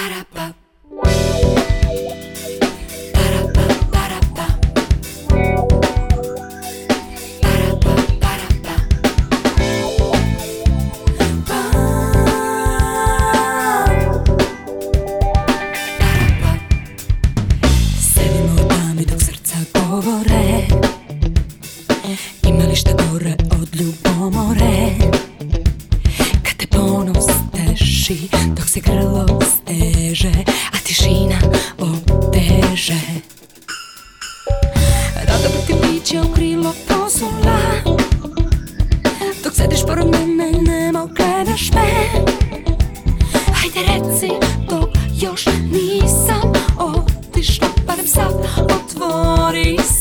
Ima li šta gore od ljubomore, kad te ponos teši dok se grlo steže, a tišina oteže. Rado bi ti biće u krilo pozula, dok sediš pored mene nemo gledaš me. Hajde reci dok još nisam otišla, barem sad otvori se.